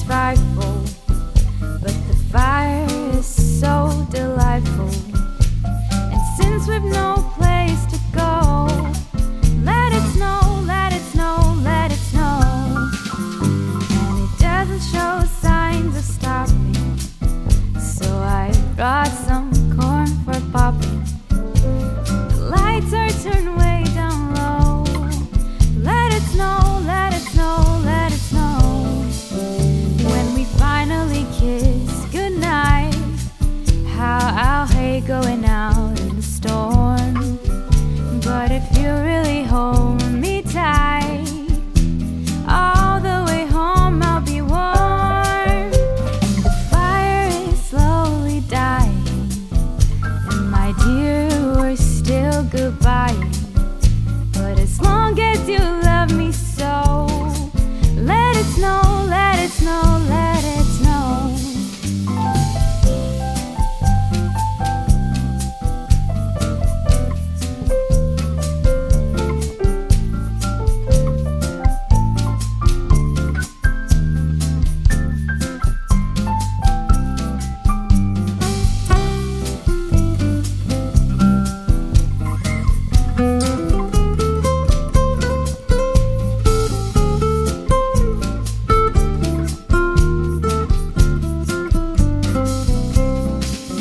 frightful, but the fire is so delightful. And since we've no place to go, let it snow, let it snow, let it snow. And it doesn't show signs of stopping, so I brought some corn for popping. The lights are turned way down low. Let it snow, let it snow, let it snow. When we finally kiss goodnight, how I'll hate going out in the storm. But if you really hold me tight, all the way home I'll be warm. The fire is slowly dying, and my dear, we're still goodbye. But as long as you love me so, let it snow, let it snow, let it snow.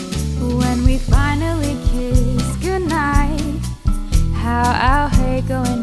When we finally kiss goodnight, how I'll hate going